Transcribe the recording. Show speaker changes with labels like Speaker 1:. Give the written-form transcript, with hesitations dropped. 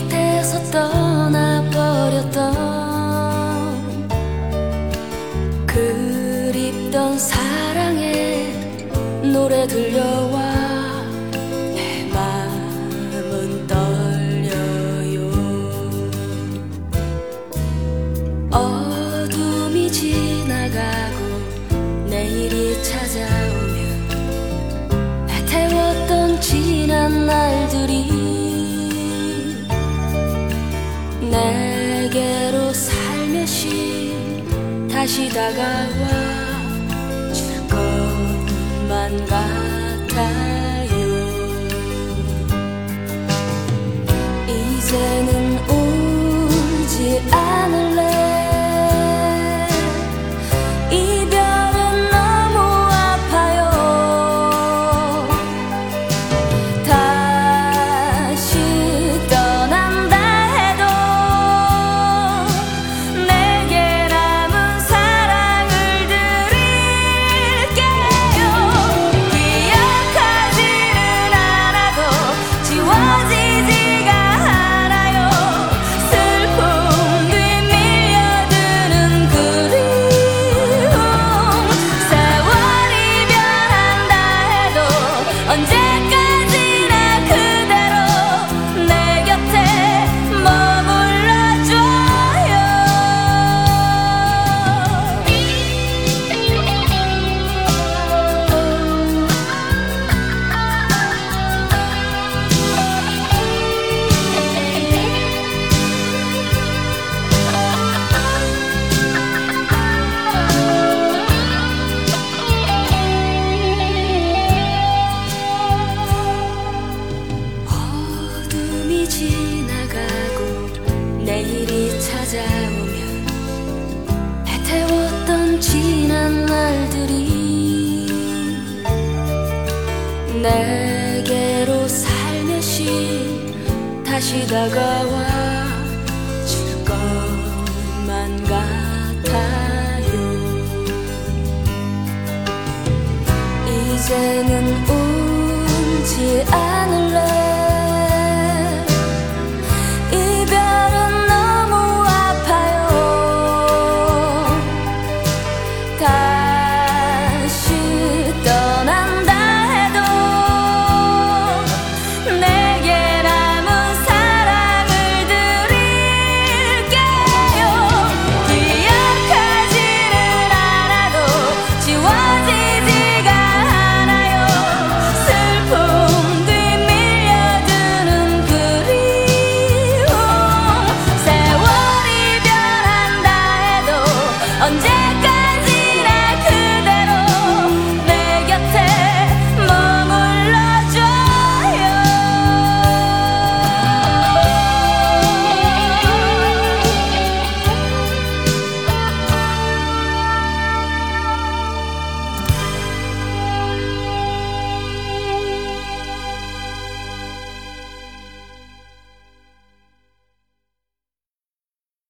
Speaker 1: 곁에서 떠나버렸던 그립던 사랑의 노래 들려와 내 마음은 떨려요. 어둠이 지나가고 내일이 찾아오면 태웠던 지난 날들이 내게로 살며시 다시 다가와 줄 것만 같아요. 이제는 울지 않을래. 이별은 너무 아파요. 다시 떠난다 해도 내게 남은 사랑을 드릴게요. 기억하지는 않아도 지워지지가 않아요. 슬픔 뒤 밀려드는 그리움. 세월이 변한다 해도 언제까지나 그대로 내 곁에 머물러줘요. 어둠이 지나가고 내일이 찾아오면 애태웠던 지난 날들이 내게로 살며시 다시 다가와 줄 것만 같아요. 이제는 울지 않아.